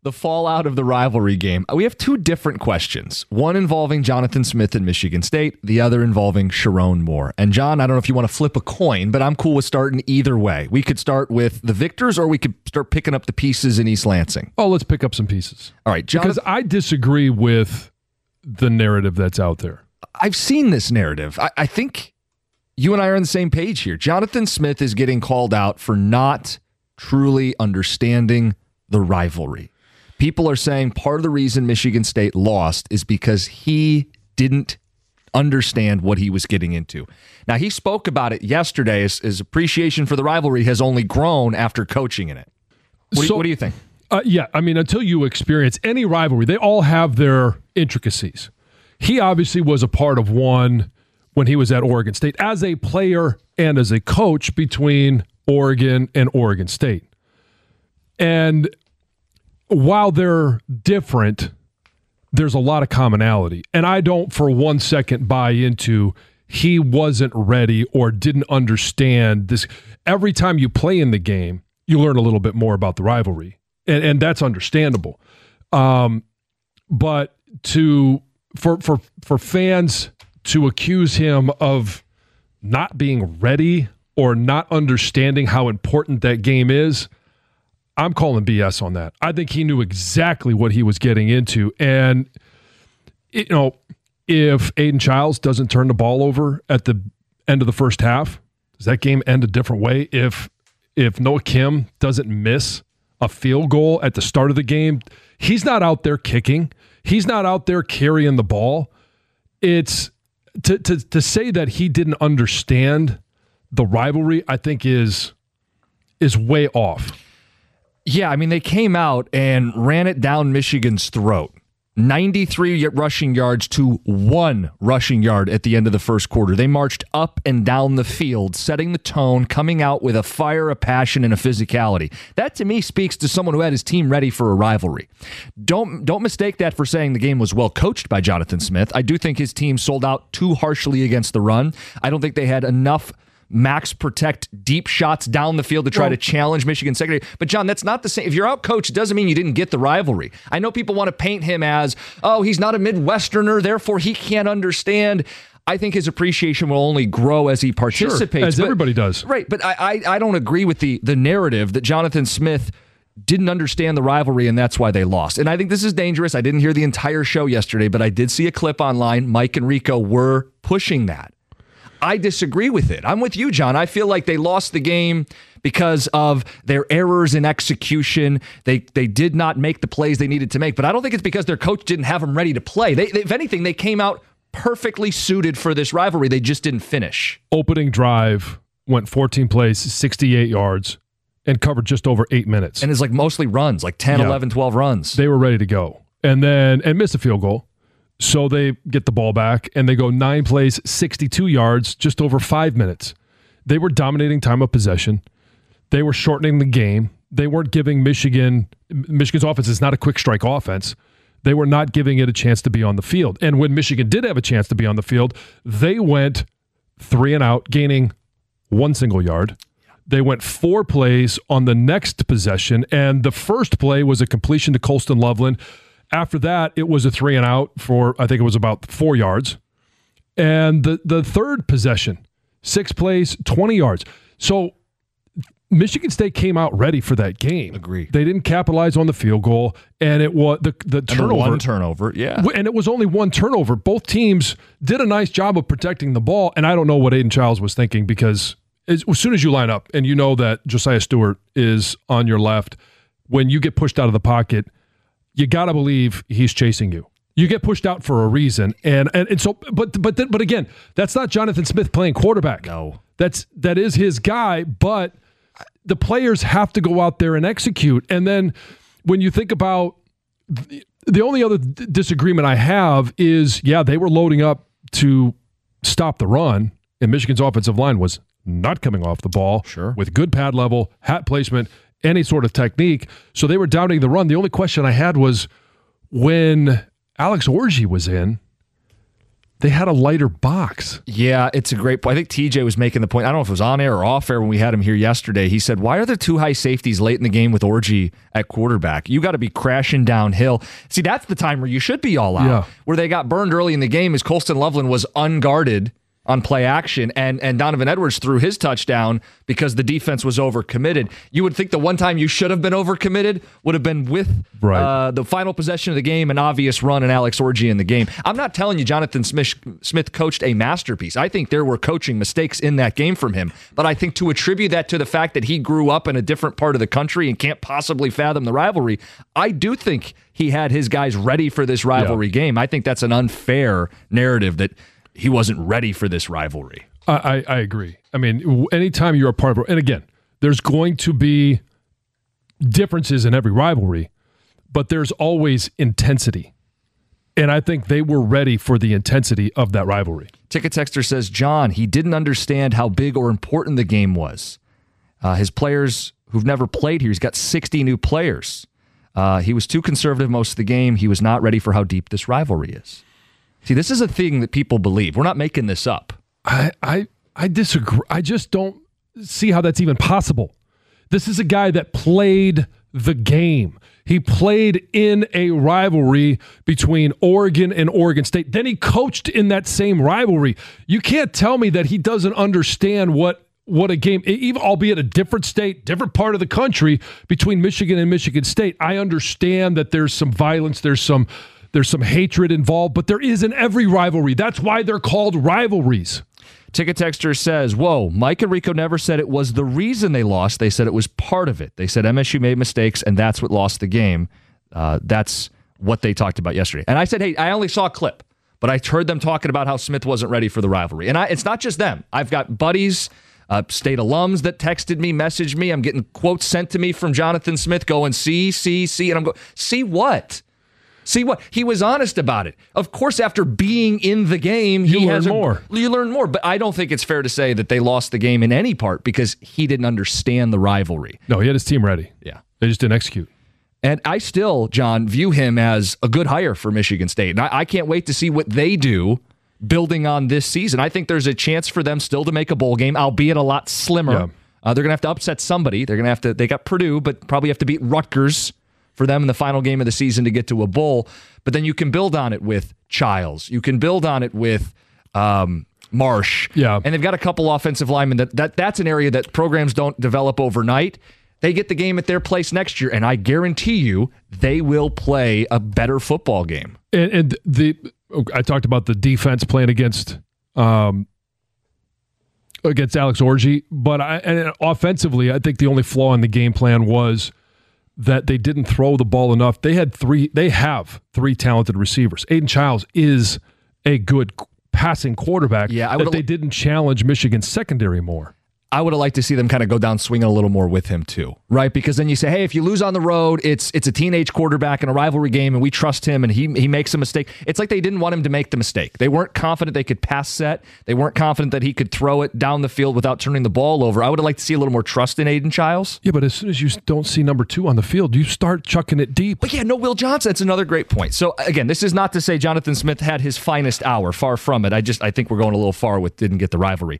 the fallout of the rivalry game. We have two different questions. One involving Jonathan Smith and Michigan State, the other involving Sherrone Moore. And John, I don't know if you want to flip a coin, but I'm cool with starting either way. We could start with the victors, or we could start picking up the pieces in East Lansing. Oh, let's pick up some pieces. All right, John. Because I disagree with the narrative that's out there. I've seen this narrative. I think you and I are on the same page here. Jonathan Smith is getting called out for not truly understanding the rivalry. People are saying part of the reason Michigan State lost is because he didn't understand what he was getting into. Now, he spoke about it yesterday. His appreciation for the rivalry has only grown after coaching in it. What do you think? Yeah, I mean, until you experience any rivalry, they all have their intricacies. He obviously was a part of one when he was at Oregon State as a player and as a coach between Oregon and Oregon State. And while they're different, there's a lot of commonality. And I don't for 1 second buy into he wasn't ready or didn't understand this. Every time you play in the game, you learn a little bit more about the rivalry. And that's understandable. But for fans to accuse him of not being ready or not understanding how important that game is, I'm calling BS on that. I think he knew exactly what he was getting into. And, if Aiden Childs doesn't turn the ball over at the end of the first half, does that game end a different way? If Noah Kim doesn't miss a field goal at the start of the game, he's not out there kicking. He's not out there carrying the ball. It's to say that he didn't understand the rivalry, I think is way off. Yeah, I mean, they came out and ran it down Michigan's throat. 93 rushing yards to 1 rushing yard at the end of the first quarter. They marched up and down the field, setting the tone, coming out with a fire, a passion, and a physicality. That, to me, speaks to someone who had his team ready for a rivalry. Don't mistake that for saying the game was well coached by Jonathan Smith. I do think his team sold out too harshly against the run. I don't think they had enough max protect deep shots down the field to try to challenge Michigan secondary. But John, that's not the same. If you're out coached, it doesn't mean you didn't get the rivalry. I know people want to paint him as, he's not a Midwesterner, therefore he can't understand. I think his appreciation will only grow as he participates. Sure, as everybody does. Right, but I don't agree with the narrative that Jonathan Smith didn't understand the rivalry and that's why they lost. And I think this is dangerous. I didn't hear the entire show yesterday, but I did see a clip online. Mike and Rico were pushing that. I disagree with it. I'm with you, John. I feel like they lost the game because of their errors in execution. They did not make the plays they needed to make, but I don't think it's because their coach didn't have them ready to play. If anything, they came out perfectly suited for this rivalry. They just didn't finish. Opening drive went 14 plays, 68 yards, and covered just over 8 minutes. And it's like mostly runs, like 10, 11, 12 runs. They were ready to go. And missed a field goal. So they get the ball back, and they go 9 plays, 62 yards, just over 5 minutes. They were dominating time of possession. They were shortening the game. They weren't giving Michigan's offense is not a quick strike offense. They were not giving it a chance to be on the field. And when Michigan did have a chance to be on the field, they went 3 and out, gaining 1 single yard. They went 4 plays on the next possession, and the first play was a completion to Colston Loveland. After that, it was a 3 and out for, I think it was about 4 yards. And the third possession, 6 plays, 20 yards. So Michigan State came out ready for that game. Agreed. They didn't capitalize on the field goal, and it was the turnover. And one turnover, yeah. And it was only 1 turnover. Both teams did a nice job of protecting the ball, and I don't know what Aiden Childs was thinking, because as soon as you line up and you know that Josiah Stewart is on your left, when you get pushed out of the pocket, you got to believe he's chasing you. You get pushed out for a reason. And so, but again, that's not Jonathan Smith playing quarterback. No. That is his guy, but the players have to go out there and execute. And then when you think about the only other disagreement I have is, they were loading up to stop the run, and Michigan's offensive line was not coming off the ball with good pad level, hat placement, any sort of technique. So they were doubting the run. The only question I had was when Alex Orji was in, They had a lighter box. Yeah, it's a great point. I think TJ was making the point. I don't know if it was on air or off air when we had him here yesterday. He said, why are there two high safeties late in the game with Orji at quarterback? You got to be crashing downhill. See, that's the time where you should be all out. Yeah. Where they got burned early in the game is Colston Loveland was unguarded on play action, and Donovan Edwards threw his touchdown because the defense was overcommitted. You would think the one time you should have been overcommitted would have been with the final possession of the game, an obvious run, and Alex Orji in the game. I'm not telling you Jonathan Smith coached a masterpiece. I think there were coaching mistakes in that game from him, but I think to attribute that to the fact that he grew up in a different part of the country and can't possibly fathom the rivalry, I do think he had his guys ready for this rivalry game. I think that's an unfair narrative that he wasn't ready for this rivalry. I agree. I mean, anytime you're a part of it, and again, there's going to be differences in every rivalry, but there's always intensity. And I think they were ready for the intensity of that rivalry. Ticket Texter says, John, he didn't understand how big or important the game was. His players who've never played here, he's got 60 new players. He was too conservative most of the game. He was not ready for how deep this rivalry is. See, this is a thing that people believe. We're not making this up. I disagree. I just don't see how that's even possible. This is a guy that played the game. He played in a rivalry between Oregon and Oregon State. Then he coached in that same rivalry. You can't tell me that he doesn't understand what a game, even albeit a different state, different part of the country between Michigan and Michigan State. I understand that there's some violence, there's some hatred involved, but there is in every rivalry. That's why they're called rivalries. Ticket Texter says, whoa, Mike and Rico never said it was the reason they lost. They said it was part of it. They said MSU made mistakes, and that's what lost the game. That's what they talked about yesterday. And I said, hey, I only saw a clip, but I heard them talking about how Smith wasn't ready for the rivalry. And it's not just them. I've got buddies, state alums that texted me, messaged me. I'm getting quotes sent to me from Jonathan Smith going, see. And I'm going, see what? See what? He was honest about it. Of course, after being in the game, you learn more. You learn more. But I don't think it's fair to say that they lost the game in any part because he didn't understand the rivalry. No, he had his team ready. Yeah. They just didn't execute. And I still, John, view him as a good hire for Michigan State. And I can't wait to see what they do building on this season. I think there's a chance for them still to make a bowl game, albeit a lot slimmer. Yeah. They're going to have to upset somebody. They're going to have to. They got Purdue, but probably have to beat Rutgers for them in the final game of the season to get to a bowl. But then you can build on it with Childs. You can build on it with Marsh. Yeah. And they've got a couple offensive linemen. That's an area that programs don't develop overnight. They get the game at their place next year, and I guarantee you they will play a better football game. And I talked about the defense playing against Alex Orji, but offensively, I think the only flaw in the game plan was that they didn't throw the ball enough. They have three talented receivers. Aiden Childs is a good passing quarterback. Yeah, they didn't challenge Michigan's secondary more. I would have liked to see them kind of go down swinging a little more with him too, right? Because then you say, hey, if you lose on the road, it's a teenage quarterback in a rivalry game, and we trust him, and he makes a mistake. It's like they didn't want him to make the mistake. They weren't confident they could pass set. They weren't confident that he could throw it down the field without turning the ball over. I would have liked to see a little more trust in Aiden Childs. Yeah, but as soon as you don't see number 2 on the field, you start chucking it deep. But yeah, no Will Johnson. That's another great point. So again, this is not to say Jonathan Smith had his finest hour. Far from it. I think we're going a little far with didn't get the rivalry.